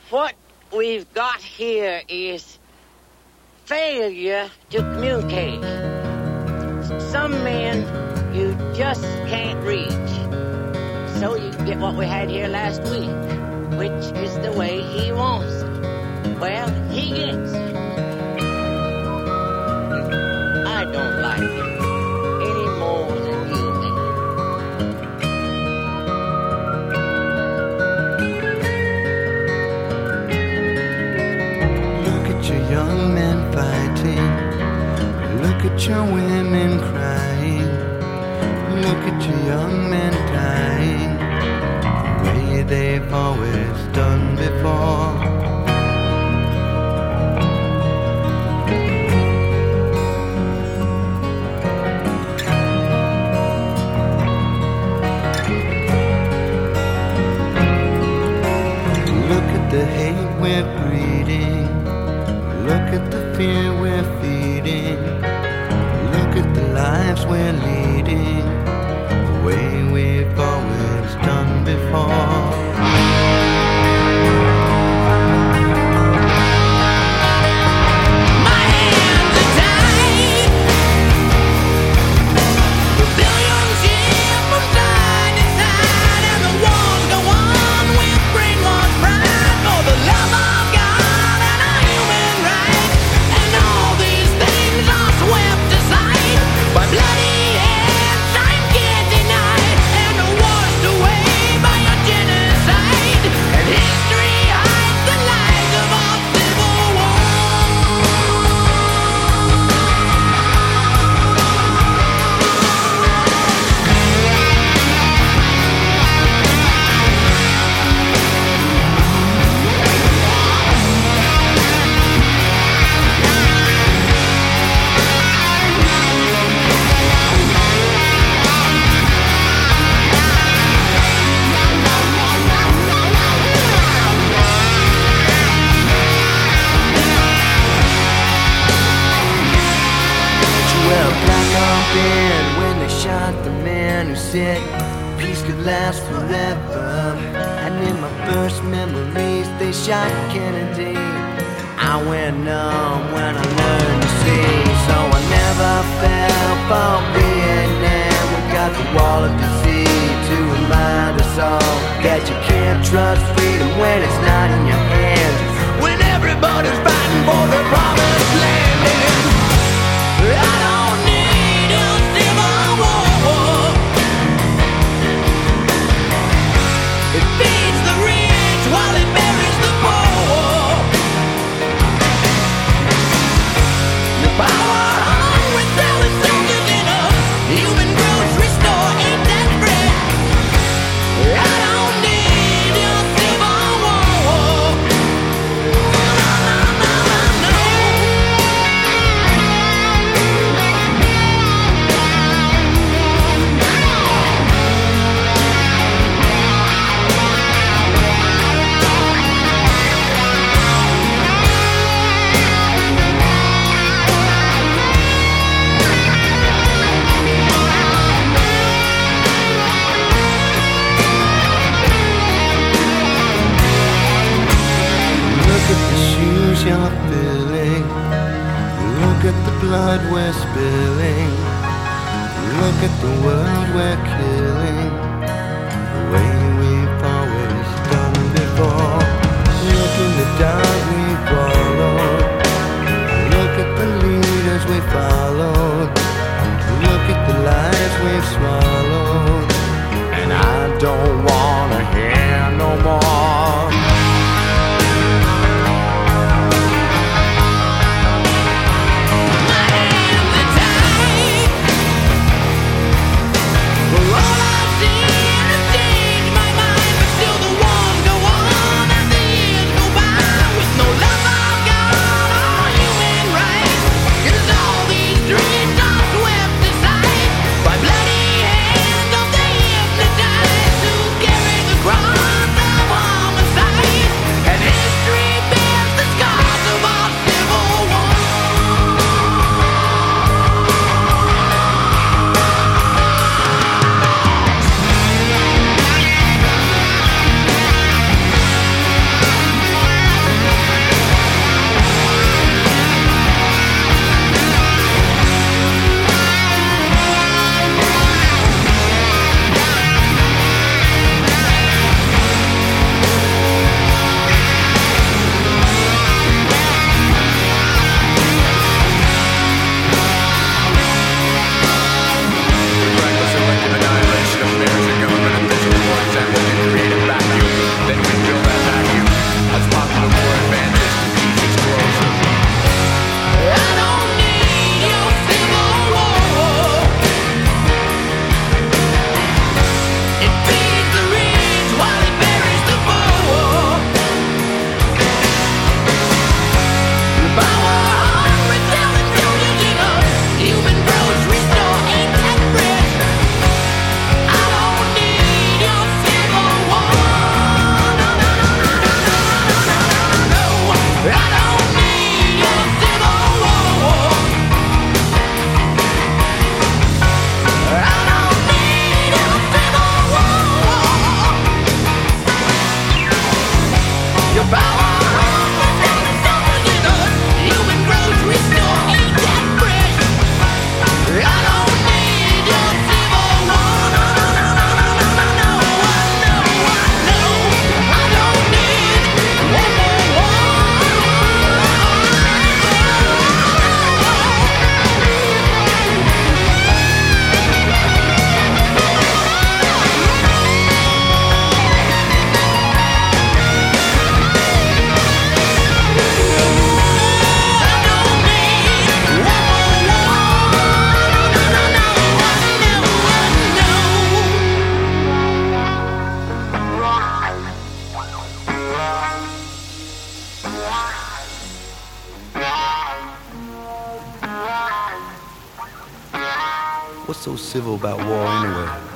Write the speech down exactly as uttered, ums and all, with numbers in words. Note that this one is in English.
What we've got here is failure to communicate. Some men you just can't reach. So you get what we had here last week, which is the way he wants it. Well, he gets it. I don't like it any more than you do. Look at your young men fighting. Look at your women crying. Look at your young men dying the way they've always done before. Look at the hate we're breeding. Look at the fear we're feeding. Look at the lives we're leading, the way we've always done before. When they shot the man who said peace could last forever, and in my first memories they shot Kennedy. I went numb when I learned to see, so I never fell for Vietnam. We got the wall of disease to remind us all that you can't trust freedom when it's not in your hands, when everybody's fighting for the promised land. And I don't need a civil war. It feeds the rich while it buries the poor. The power hungry selling soldiers in a human grocery store ain't that free. I don't need a civil war. No, no, no, no, no. Look at the shoes you're filling. Look at the blood we're spilling. Look at the world we're killing, the way we've always done before. Look in the dark we followed. Look at the leaders we followed. Look at the lies we've swallowed. And I don't wanna hear no more. My hands are tied for all What's so civil about war anyway?